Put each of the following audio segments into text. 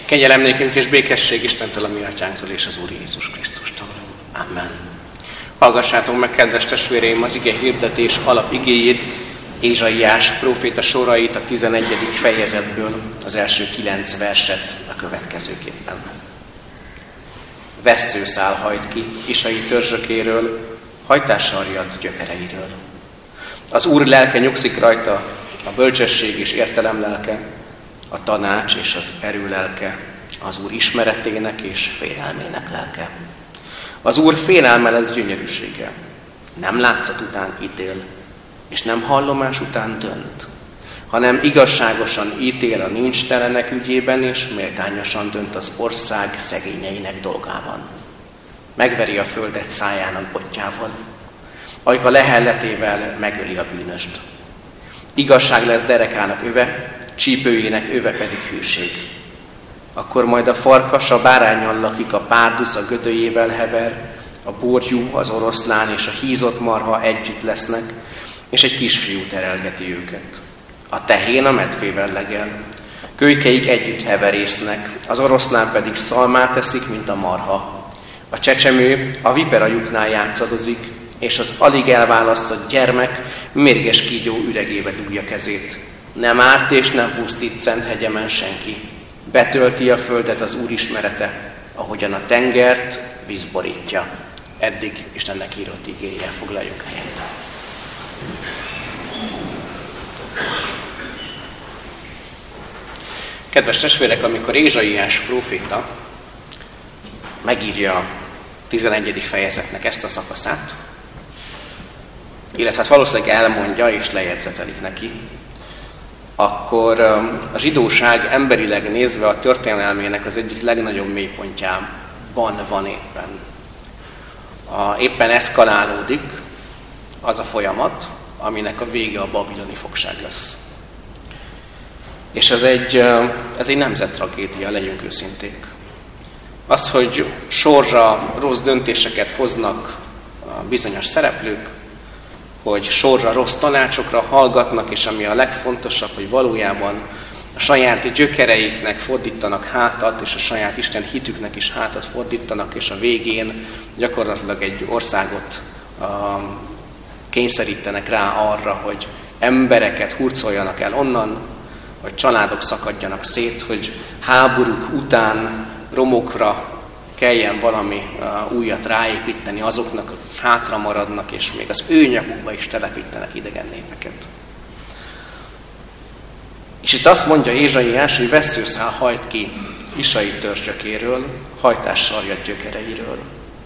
Kegyelem nékünk és békesség Istentől, a mi atyánktól és az Úr Jézus Krisztustól. Amen. Hallgassátok meg, kedves testvéreim, az ige hirdetés alapigéjét, Ézsaiás próféta sorait a 11. fejezetből, az első 9 verset a következőképpen. Vesszőszál hajt ki Isai törzsökéről, hajtással riadt gyökereiről. Az Úr lelke nyugszik rajta, a bölcsesség és értelem lelke, a tanács és az erő lelke, az Úr ismeretének és félelmének lelke. Az Úr félelme lesz gyönyörűsége, nem látszat után ítél, és nem hallomás után dönt, hanem igazságosan ítél a nincstelenek ügyében, és méltányosan dönt az ország szegényeinek dolgában. Megveri a földet szájának botjával, ajka lehelletével megöli a bűnöst. Igazság lesz derekának öve, csípőjének öve pedig hűség. Akkor majd a farkas a báránnyal lakik, a párduc a gödöjével hever, a borjú, az oroszlán és a hízott marha együtt lesznek, és egy kisfiú terelgeti őket. A tehén a medvével legel, kölykeik együtt heverésznek, az oroszlán pedig szalmát eszik, mint a marha. A csecsemő a viperajuknál játszadozik, és az alig elválasztott gyermek mérges kígyó üregébe dugja kezét. Nem árt és nem pusztít szent hegyemen senki. Betölti a földet az Úr ismerete, ahogyan a tengert víz borítja. Eddig Istennek írott igéje, foglaljuk helyet. Kedves testvérek, amikor Ézsaiás próféta megírja a 11. fejezetnek ezt a szakaszát, illetve valószínűleg elmondja és lejegyzetelik neki, akkor a zsidóság emberileg nézve a történelmének az egyik legnagyobb mélypontjában van éppen. Éppen eszkalálódik az a folyamat, aminek a vége a babiloni fogság lesz. És ez egy nemzettragédia, legyünk őszinték. Az, hogy sorra rossz döntéseket hoznak bizonyos szereplők, hogy sorra rossz tanácsokra hallgatnak, és ami a legfontosabb, hogy valójában a saját gyökereiknek fordítanak hátat, és a saját Isten hitüknek is hátat fordítanak, és a végén gyakorlatilag egy országot kényszerítenek rá arra, hogy embereket hurcoljanak el onnan, hogy családok szakadjanak szét, hogy háborúk után romokra kelljen valami újat ráépíteni azoknak, akik hátra maradnak, és még az ő nyakukba is telepítenek idegen népeket. És itt azt mondja Ézsaiás, hogy vesszőszál hajt ki Isai törzsökéről, hajtással riadt gyökereiről.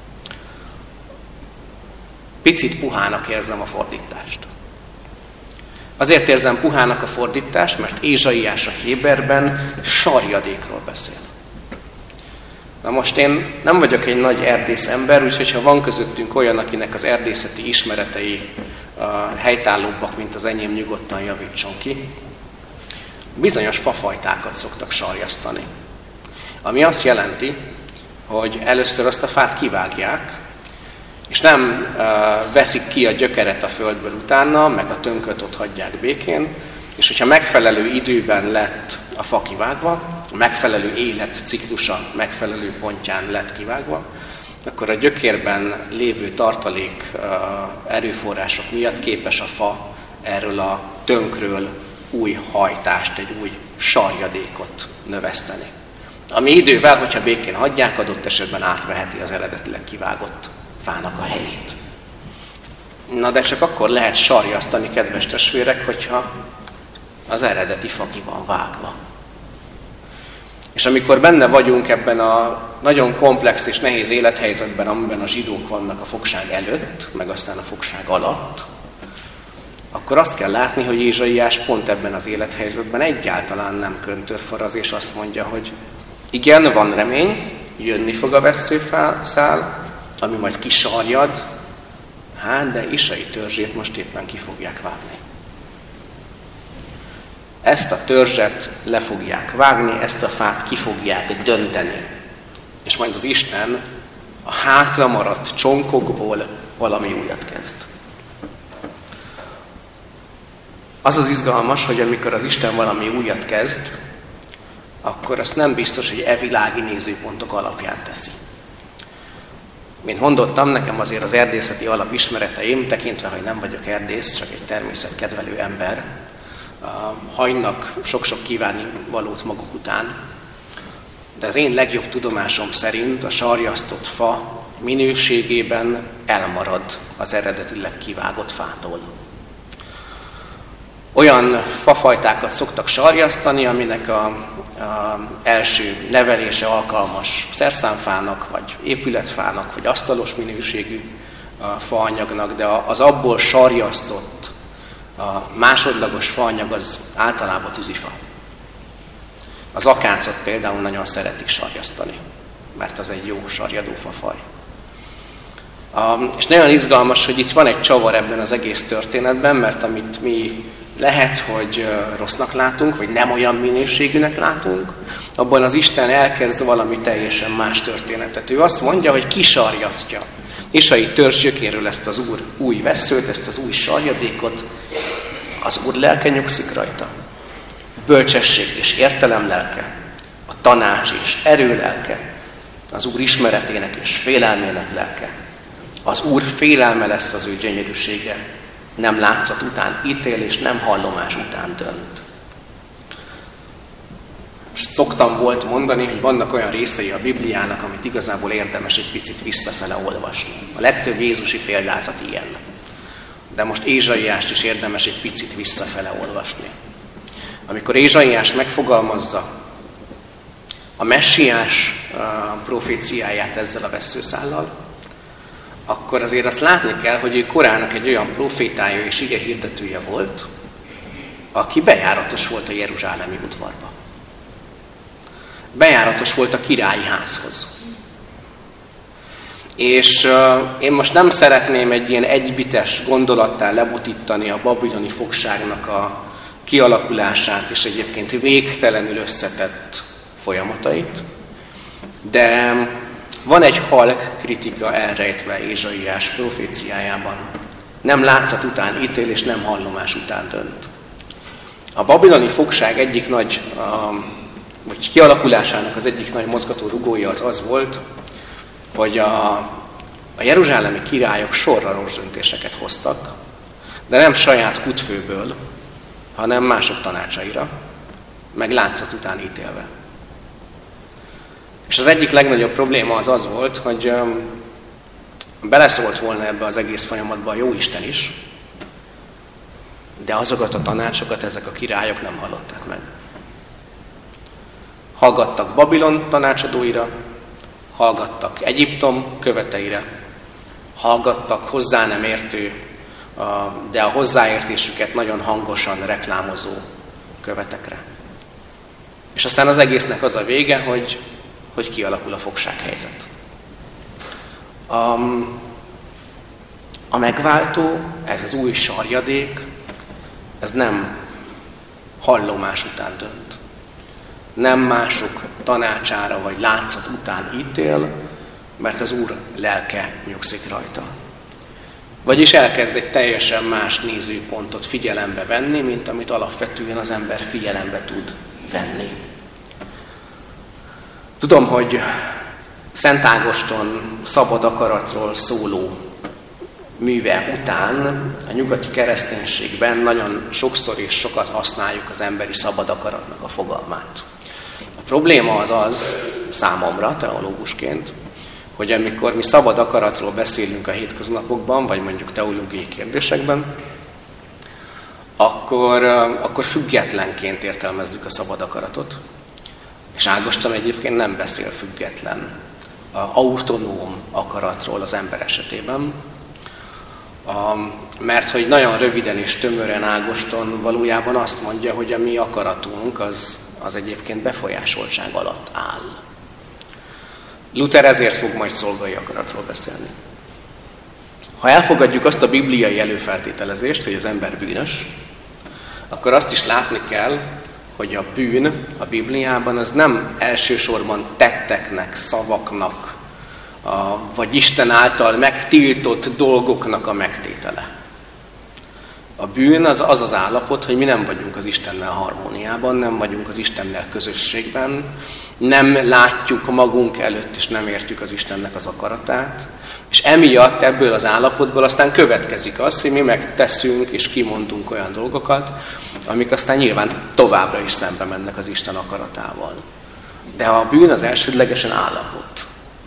Picit puhának érzem a fordítást. Azért érzem puhának a fordítást, mert Ézsaiás a héberben sarjadékról beszél. Na most én nem vagyok egy nagy erdész ember, úgyhogy ha van közöttünk olyan, akinek az erdészeti ismeretei helytállóbbak, mint az enyém, nyugodtan javítson ki. Bizonyos fafajtákat szoktak sarjasztani. Ami azt jelenti, hogy először azt a fát kivágják, és nem veszik ki a gyökeret a földből utána, meg a tönköt ott hagyják békén, és hogyha megfelelő időben lett a fa kivágva, a megfelelő életciklusa megfelelő pontján lett kivágva, akkor a gyökérben lévő tartalék erőforrások miatt képes a fa erről a tönkről új hajtást, egy új sarjadékot növeszteni. Ami idővel, hogyha békén hagyják, adott esetben átveheti az eredetileg kivágott fának a helyét. Na de csak akkor lehet sarjasztani, kedves testvérek, hogyha az eredeti fa ki van vágva. És amikor benne vagyunk ebben a nagyon komplex és nehéz élethelyzetben, amiben a zsidók vannak a fogság előtt, meg aztán a fogság alatt, akkor azt kell látni, hogy Ézsaiás pont ebben az élethelyzetben egyáltalán nem köntörfaraz, és azt mondja, hogy igen, van remény, jönni fog a vesszőszál, ami majd kisarjad, de Isai törzsét most éppen ki fogják vágni. Ezt a törzset le fogják vágni, ezt a fát ki fogják dönteni. És majd az Isten a hátra maradt csonkokból valami újat kezd. Az az izgalmas, hogy amikor az Isten valami újat kezd, akkor azt nem biztos, hogy evilági nézőpontok alapján teszi. Mint mondottam, nekem azért az erdészeti alapismereteim, tekintve, hogy nem vagyok erdész, csak egy természetkedvelő ember, hagynak sok-sok kívánnivalót maguk után. De az én legjobb tudomásom szerint a sarjasztott fa minőségében elmarad az eredetileg kivágott fától. Olyan fafajtákat szoktak sarjasztani, aminek az első nevelése alkalmas szerszámfának, vagy épületfának, vagy asztalos minőségű faanyagnak, de az abból sarjasztott másodlagos faanyag az általában tűzifa. Az akácot például nagyon szeretik sarjasztani, mert az egy jó sarjadó fafaj. És nagyon izgalmas, hogy itt van egy csavar ebben az egész történetben, mert amit mi lehet, hogy rossznak látunk, vagy nem olyan minőségűnek látunk, abban az Isten elkezd valami teljesen más történetet. Ő azt mondja, hogy kisarjasztja Isai törzs gyökéről ezt az Úr új vesszőt, ezt az új sarjadékot, az Úr lelke nyugszik rajta. Bölcsesség és értelem lelke, a tanács és erő lelke, az Úr ismeretének és félelmének lelke. Az Úr félelme lesz az ő gyönyörűsége, nem látszat után ítél, és nem hallomás után dönt. Szoktam volt mondani, hogy vannak olyan részei a Bibliának, amit igazából érdemes egy picit visszafele olvasni. A legtöbb jézusi példázat ilyen. De most Ézsaiást is érdemes egy picit visszafele olvasni. Amikor Ézsaiás megfogalmazza a messiás proféciáját ezzel a vesszőszállal, akkor azért azt látni kell, hogy ő korának egy olyan profétája és igehirdetője volt, aki bejáratos volt a jeruzsálemi udvarba. Bejáratos volt a királyi házhoz. És én most nem szeretném egy ilyen egybites gondolattá lebutítani a babiloni fogságnak a kialakulását és egyébként végtelenül összetett folyamatait, de van egy halk kritika elrejtve Ézsaiás proféciájában. Nem látszat után ítél, és nem hallomás után dönt. A babiloni fogság egyik nagy, vagy kialakulásának az egyik nagy mozgató rugója az volt, hogy a jeruzsálemi királyok sorra rossz döntéseket hoztak, de nem saját kutfőből, hanem mások tanácsaira, meg látszat után ítélve. És az egyik legnagyobb probléma az volt, hogy beleszólt volna ebbe az egész folyamatba a Jóisten is, de azokat a tanácsokat ezek a királyok nem hallották meg. Hallgattak Babilon tanácsadóira, hallgattak Egyiptom követeire, hallgattak hozzá nem értő, de a hozzáértésüket nagyon hangosan reklámozó követekre. És aztán az egésznek az a vége, hogy kialakul a fogsághelyzet. A megváltó, ez az új sarjadék, ez nem hallomás után dönt. Nem mások tanácsára vagy látszat után ítél, mert az Úr lelke nyugszik rajta. Vagyis elkezd egy teljesen más nézőpontot figyelembe venni, mint amit alapvetően az ember figyelembe tud venni. Tudom, hogy Szent Ágoston szabad akaratról szóló műve után a nyugati kereszténységben nagyon sokszor és sokat használjuk az emberi szabad akaratnak a fogalmát. A probléma az számomra, teológusként, hogy amikor mi szabad akaratról beszélünk a hétköznapokban, vagy mondjuk teológiai kérdésekben, akkor függetlenként értelmezzük a szabad akaratot. És Ágoston egyébként nem beszél független, autonóm akaratról az ember esetében, mert hogy nagyon röviden és tömören Ágoston valójában azt mondja, hogy a mi akaratunk az egyébként befolyásoltság alatt áll. Luther ezért fog majd szolgai akaratról beszélni. Ha elfogadjuk azt a bibliai előfeltételezést, hogy az ember bűnös, akkor azt is látni kell, hogy a bűn a Bibliában az nem elsősorban tetteknek, szavaknak, vagy Isten által megtiltott dolgoknak a megtétele. A bűn az állapot, hogy mi nem vagyunk az Istennel harmóniában, nem vagyunk az Istennel közösségben, nem látjuk magunk előtt, és nem értjük az Istennek az akaratát, és emiatt ebből az állapotból aztán következik az, hogy mi megteszünk és kimondunk olyan dolgokat, amik aztán nyilván továbbra is szembe mennek az Isten akaratával. De a bűn az elsődlegesen állapot.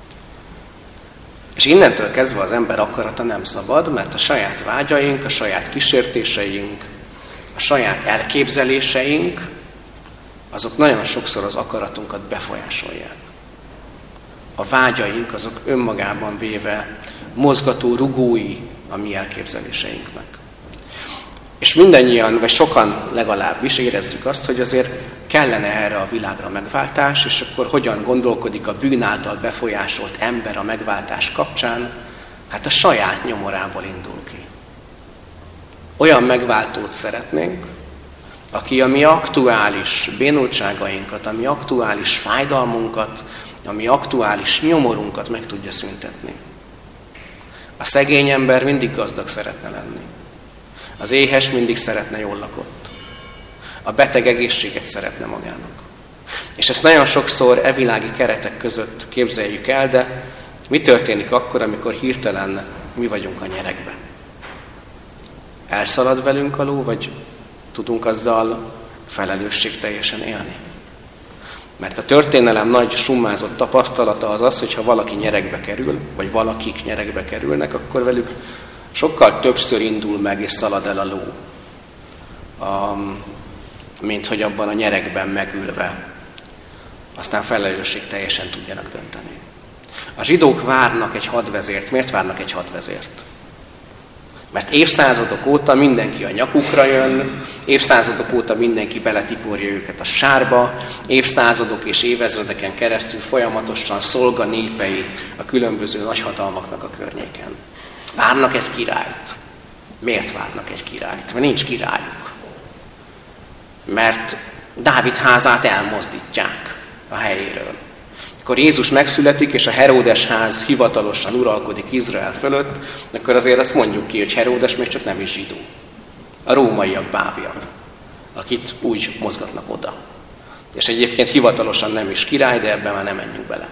És innentől kezdve az ember akarata nem szabad, mert a saját vágyaink, a saját kísértéseink, a saját elképzeléseink, azok nagyon sokszor az akaratunkat befolyásolják. A vágyaink azok önmagában véve mozgató rugói a mi elképzeléseinknek. És mindannyian, vagy sokan legalábbis érezzük azt, hogy azért kellene erre a világra megváltás, és akkor hogyan gondolkodik a bűn által befolyásolt ember a megváltás kapcsán? Hát a saját nyomorából indul ki. Olyan megváltót szeretnénk, aki a mi aktuális bénultságainkat, a mi aktuális fájdalmunkat, a mi aktuális nyomorunkat meg tudja szüntetni. A szegény ember mindig gazdag szeretne lenni. Az éhes mindig szeretne jól lakott. A beteg egészséget szeretne magának. És ezt nagyon sokszor evilági keretek között képzeljük el, de mi történik akkor, amikor hirtelen mi vagyunk a nyeregben? Elszalad velünk a ló, vagy tudunk azzal felelősségteljesen élni? Mert a történelem nagy summázott tapasztalata az az, hogyha valaki nyeregbe kerül, vagy valakik nyeregbe kerülnek, akkor velük sokkal többször indul meg és szalad el a ló, mint hogy abban a nyeregben megülve aztán felelősségteljesen tudjanak dönteni. A zsidók várnak egy hadvezért. Miért várnak egy hadvezért? Mert évszázadok óta mindenki a nyakukra jön, évszázadok óta mindenki beletiporja őket a sárba, évszázadok és évezredeken keresztül folyamatosan szolga népei a különböző nagyhatalmaknak a környéken. Várnak egy királyt. Miért várnak egy királyt? Mert nincs királyuk. Mert Dávid házát elmozdítják a helyéről. Mikor Jézus megszületik, és a Heródes ház hivatalosan uralkodik Izrael fölött, akkor azért azt mondjuk ki, hogy Heródes még csak nem is zsidó. A rómaiak bábja, akit úgy mozgatnak oda. És egyébként hivatalosan nem is király, de ebben már nem menjünk bele.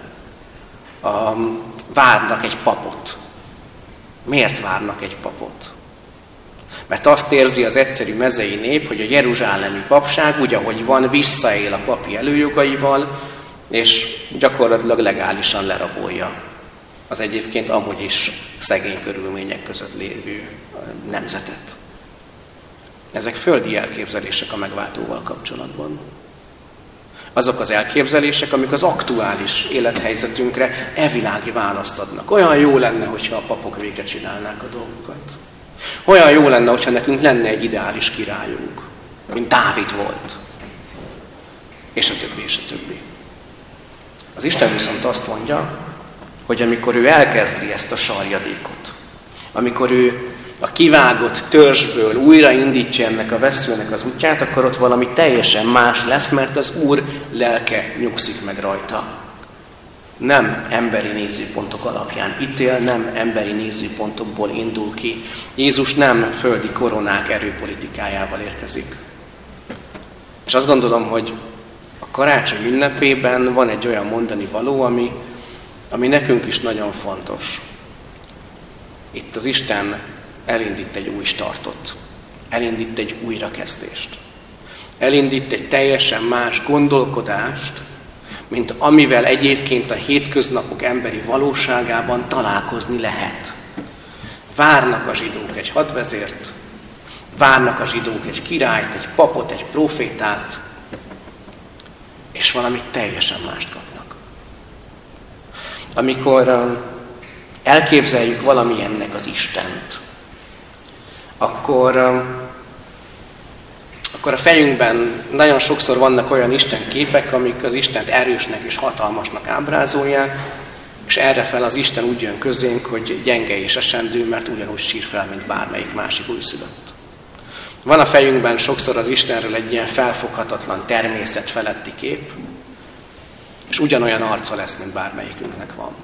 Várnak egy papot. Miért várnak egy papot? Mert azt érzi az egyszerű mezei nép, hogy a jeruzsálemi papság úgy, ahogy van, visszaél a papi előjogaival, és gyakorlatilag legálisan lerabolja az egyébként amúgy is szegény körülmények között lévő nemzetet. Ezek földi elképzelések a megváltóval kapcsolatban. Azok az elképzelések, amik az aktuális élethelyzetünkre evilági választ adnak. Olyan jó lenne, hogyha a papok végre csinálnák a dolgokat. Olyan jó lenne, hogyha nekünk lenne egy ideális királyunk, mint Dávid volt. És a többi, és a többi. Az Isten viszont azt mondja, hogy amikor ő elkezdi ezt a sarjadékot, amikor ő a kivágott törzsből újraindítja ennek a veszőnek az útját, akkor ott valami teljesen más lesz, mert az Úr lelke nyugszik meg rajta. Nem emberi nézőpontok alapján ítél, nem emberi nézőpontokból indul ki. Jézus nem földi koronák erőpolitikájával érkezik. És azt gondolom, hogy a karácsony ünnepében van egy olyan mondani való, ami nekünk is nagyon fontos. Itt az Isten elindít egy új startot, elindít egy újrakezdést, elindít egy teljesen más gondolkodást, mint amivel egyébként a hétköznapok emberi valóságában találkozni lehet. Várnak a zsidók egy hadvezért, várnak a zsidók egy királyt, egy papot, egy prófétát, és valamit teljesen mást kapnak. Amikor elképzeljük valamilyennek az Istent, akkor a fejünkben nagyon sokszor vannak olyan istenképek, amik az Istent erősnek és hatalmasnak ábrázolják, és errefel az Isten úgy jön közénk, hogy gyenge és esendő, mert ugyanúgy sír fel, mint bármelyik másik újszülött. Van a fejünkben sokszor az Istenről egy ilyen felfoghatatlan természet feletti kép, és ugyanolyan arca lesz, mint bármelyikünknek van.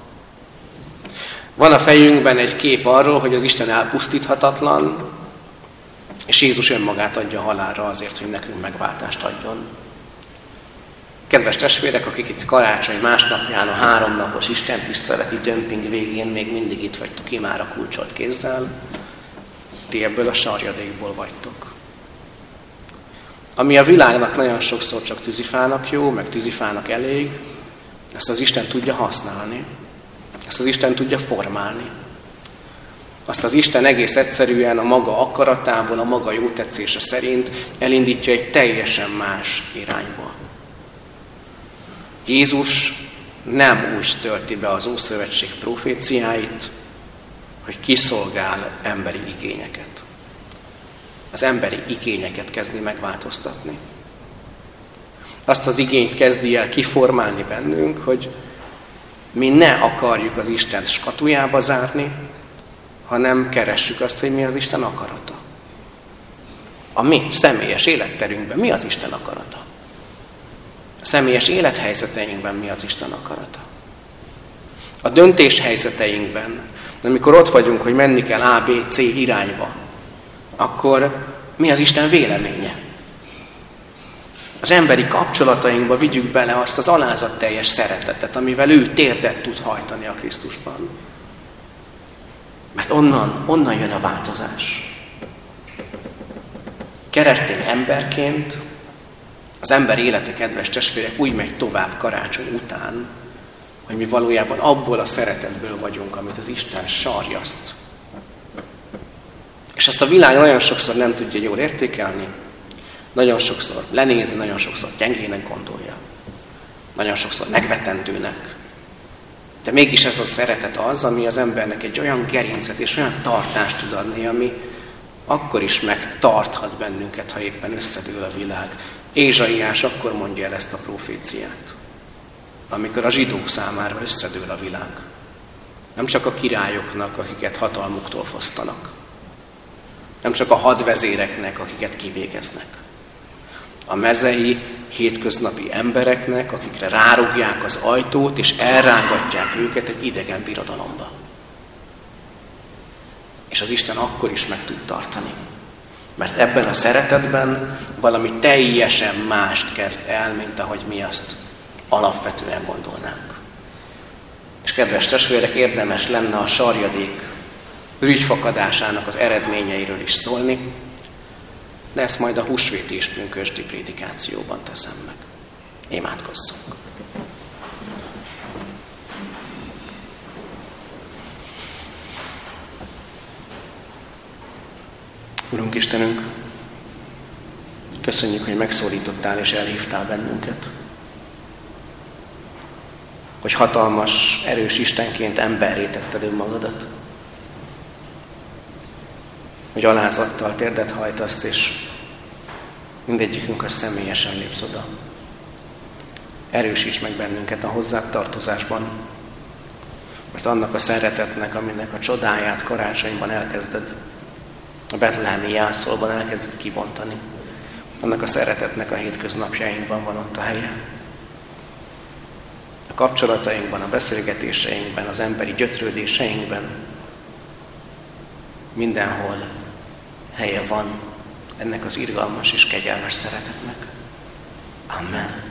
Van a fejünkben egy kép arról, hogy az Isten elpusztíthatatlan, És Jézus önmagát adja halálra azért, hogy nekünk megváltást adjon. Kedves testvérek, akik itt karácsony másnapján a 3 napos istentiszteleti dömping végén még mindig itt vagytok imára kulcsolt kézzel, ti ebből a sarjadékból vagytok. Ami a világnak nagyon sokszor csak tűzifának jó, meg tűzifának elég, ezt az Isten tudja használni, ezt az Isten tudja formálni. Azt az Isten egész egyszerűen a maga akaratából, a maga jótetszése szerint elindítja egy teljesen más irányba. Jézus nem úgy tölti be az Ószövetség proféciáit, hogy kiszolgál emberi igényeket. Az emberi igényeket kezdi megváltoztatni. Azt az igényt kezdi el kiformálni bennünk, hogy mi ne akarjuk az Istent skatujába zárni, hanem keressük azt, hogy mi az Isten akarata. A mi személyes életterünkben mi az Isten akarata? A személyes élethelyzeteinkben mi az Isten akarata? A döntéshelyzeteinkben, amikor ott vagyunk, hogy menni kell A, B, C irányba, akkor mi az Isten véleménye? Az emberi kapcsolatainkba vigyük bele azt az alázatteljes szeretetet, amivel ő térdet tud hajtani a Krisztusban. Mert onnan jön a változás. Keresztény emberként az ember élete, kedves testvérek, úgy megy tovább karácsony után, hogy mi valójában abból a szeretetből vagyunk, amit az Isten sarjaszt. És ezt a világ nagyon sokszor nem tudja jól értékelni, nagyon sokszor lenézi, nagyon sokszor gyengének gondolja, nagyon sokszor megvetendőnek. De mégis ez a szeretet az, ami az embernek egy olyan gerincet és olyan tartást tud adni, ami akkor is megtarthat bennünket, ha éppen összedől a világ. Ézsaiás akkor mondja el ezt a proféciát, amikor a zsidók számára összedől a világ. Nem csak a királyoknak, akiket hatalmuktól fosztanak. Nem csak a hadvezéreknek, akiket kivégeznek. A mezei, hétköznapi embereknek, akikre rárugják az ajtót, és elrángatják őket egy idegen birodalomba. És az Isten akkor is meg tud tartani. Mert ebben a szeretetben valami teljesen mást kezd el, mint ahogy mi azt alapvetően gondolnánk. És kedves testvérek, érdemes lenne a sarjadék ürügyfakadásának az eredményeiről is szólni, de ezt majd a húsvéti és pünkösdi prédikációban teszem meg. Imádkozzunk! Urunk Istenünk, köszönjük, hogy megszólítottál és elhívtál bennünket. Hogy hatalmas, erős Istenként emberré tetted önmagadat. Hogy alázattal térdet hajtasz, és mindegyikünk a személyesen lépsz oda. Erősíts meg bennünket a hozzád tartozásban, mert annak a szeretetnek, aminek a csodáját karácsonyban elkezded, a betlehemi jászolban elkezded kibontani, annak a szeretetnek a hétköznapjainkban van ott a helye. A kapcsolatainkban, a beszélgetéseinkben, az emberi gyötrődéseinkben, mindenhol helye van ennek az irgalmas és kegyelmes szeretetnek. Amen.